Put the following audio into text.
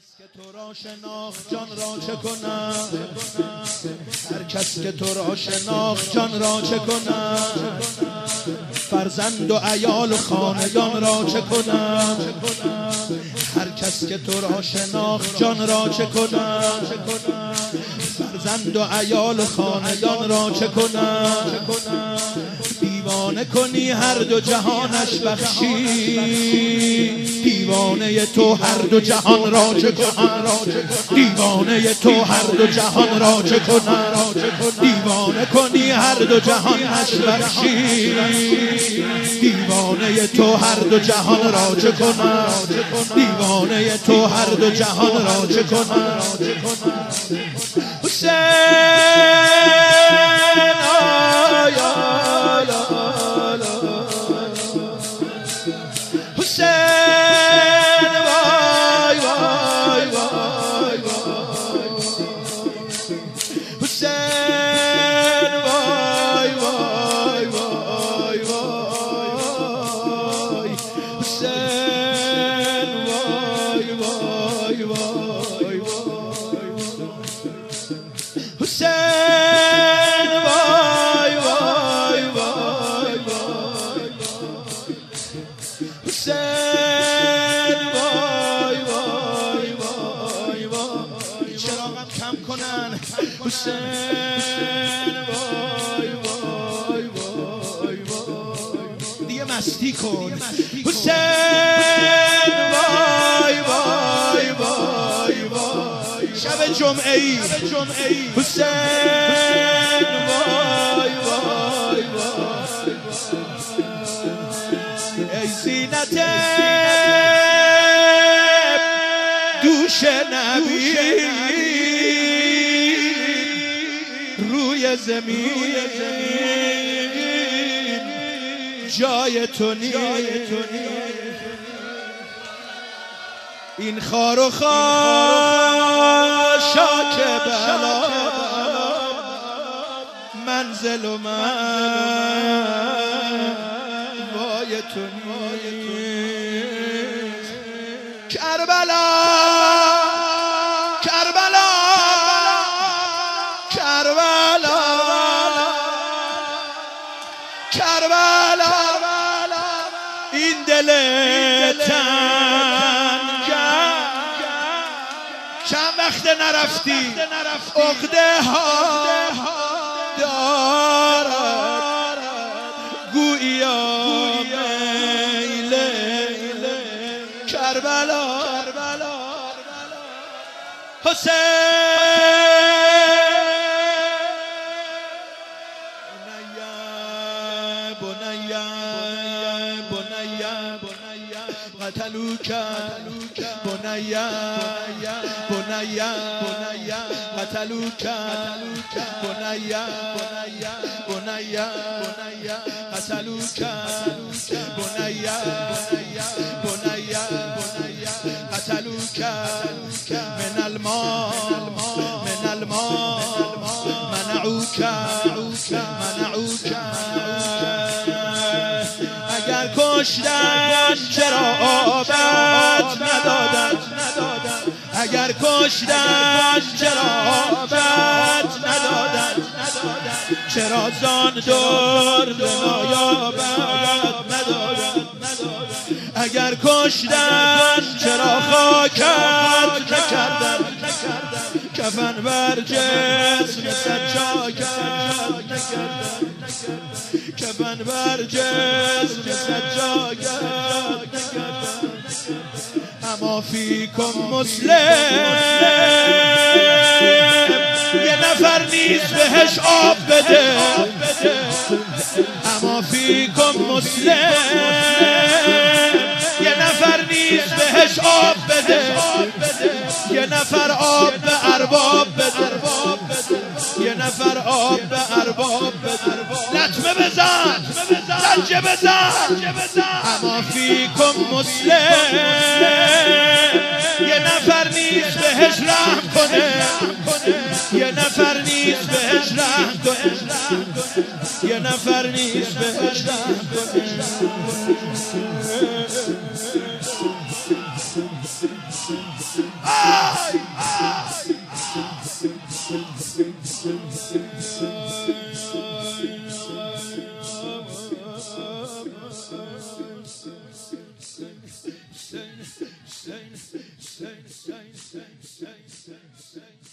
که تو را شناخت جان را چه کنم؟ هر کس که تو را شناخت جان را چه کنم؟ فرزند و عیال و خاندان را چه کنم؟ هر کس که تو را شناخت جان را چه کنم؟ فرزند و عیال و خاندان را چه کنم؟ دیوانه کنی هر دو جهانش بخشی، دیوانه تو هر دو جهان را چه کنم؟ دیوانه تو هر دو جهان را چه کنم؟ دیوانه کنی هر دو جهانش بخشی، دیوانه تو هر دو جهان را چه کنم؟ دیوانه تو هر دو جهان را چه کنم؟ حسین دیگه مستی کن حسین وای وای وای وای شب جمعه ای حسین وای وای وای ای زینت دوش نبی روی زمین جای تو نیست، این خار و خاشاک بلا منزل و من وای تو نیست. کربلا کربلا کربلا کربلا این دل تنگ چند وقت نرفتی عقده ها دارد گویا میل کربلا حسین قتلوك بنيا بنيا قتلوك بنيا بنيا قتلوك بنيا بنيا قتلوك من الماء منعوك اگر کشتن چرا آبت ندادن؟ اگر کشتن چرا آبت ندادن؟ چرا زان درد نایابت ندادن؟ اگر کشتن چرا خاکت نکردن؟ کفن بر جسم سجاکت نکردن؟ کفن بر جسم سجاکت نکردن؟ اما فیکم مسلم یه نفر نیست بهش آب بده. اما فیکم مسلم یه نفر نیست بهش آب بده. یه نفر آب به ارباب بده. یه نفر آب به ارباب بده. لطمه بزن زنجه بزن. اما فیکم مسلم یه نفر نیست بهش رحم کنه. یه نفر نیست بهش رحم کنه. یه نفر نیست بهش رحم کنه. Say